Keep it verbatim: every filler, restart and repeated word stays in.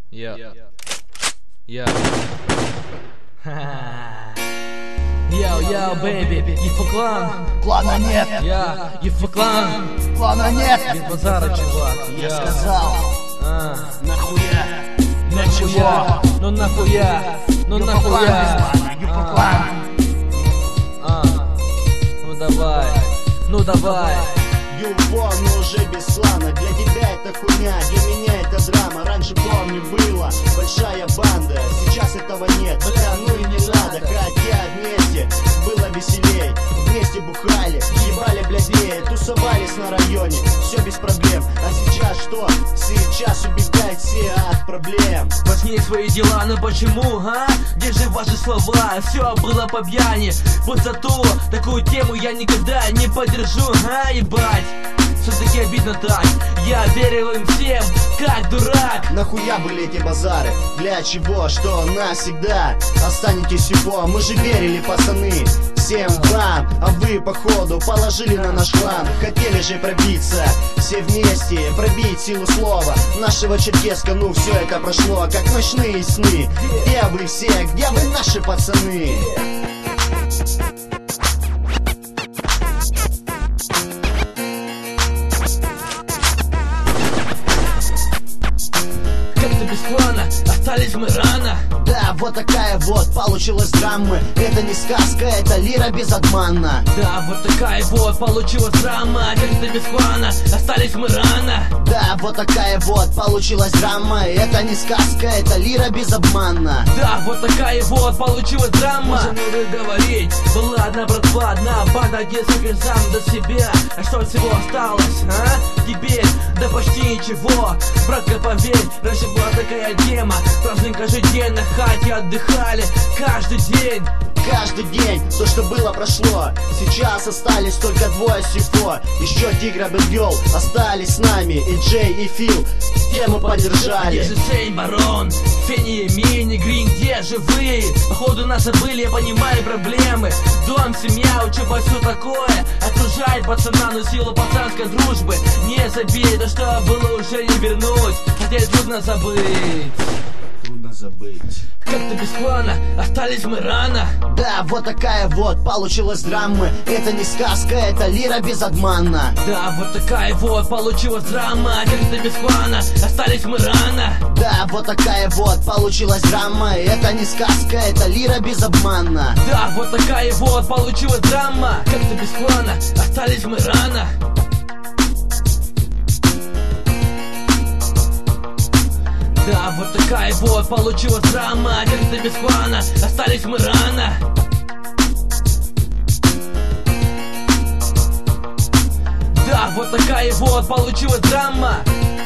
Я. Я. Йоу-йоу, бэйби, Ефа-клан. Клана нет. Я, Ефа-клан. Клана нет. Без базара, чувак. Я сказал. А. Нахуя? Для чего? Ну нахуя? Ну нахуя? Ефа-клан. А. Ну давай. Ну давай. Юфо, но уже без слана. Для тебя это хуйня, для меня это драма. Раньше, помню, было большая банда, сейчас этого нет, бля, ну и не надо. Хотя вместе было веселей, вместе бухали, ебали блядей, тусовались на районе, все без проблем. А сейчас что? Сейчас убегают все от проблем. Важнее свои дела, но почему, а? Где же ваши слова? Все было по пьяни. Вот зато такую тему я никогда не поддержу, а, ебать. Все-таки обидно так. Я верил им всем, как дурак. Нахуя были эти базары? Для чего? Что навсегда останетесь его? Мы же верили, пацаны, всем вам. А вы, походу, положили на наш клан. Хотели же пробиться все вместе, пробить силу слова нашего черкеска. Ну все это прошло, как ночные сны. Где вы все? Где вы, наши пацаны? Без клана, остались мы рано. Да, вот такая вот получилась драма. Это не сказка, это лира безобманна. Да, вот такая вот получилась драма. Как-то без клана, остались мы рано. Да, вот такая вот получилась драма. Это не сказка, это лира безобманна. Да, вот такая вот получилась драма. Можем много говорить, была одна братва, одна банда, где сам сам до себя. А что от всего осталось, а? Теперь, да почти ничего. Братка, поверь, раньше была такая тема. Праздник ежедневно, хате отдыхали каждый день. Каждый день, то, что было, прошло. Сейчас остались только двое сифо. Еще Тигра Бэдгёл остались с нами. И Джей, и Фил тему поддержали. Где же Сейн, Барон, Фенни, Мини, Грин, где же вы? Походу нас забыли, я понимаю проблемы. Дом, семья, учеба, все такое окружает пацана, но сила пацанской дружбы не забей, то что было уже не вернуть. Хотя трудно забыть. Трудно забыть. Как-то без клана, остались мы рано. Да, вот такая вот получилась драма. Это не сказка, это лира безобманна. Да, вот такая вот получилась драма. Как-то без клана, остались мы рано. Да, вот такая вот получилась драма. Это не сказка, это лира безобманна. Да, вот такая вот получилась драма. Как-то без клана, остались мы рано. Да, вот такая вот получилась драма. Как-то без клана, остались мы рано. Да, вот такая вот получилась драма.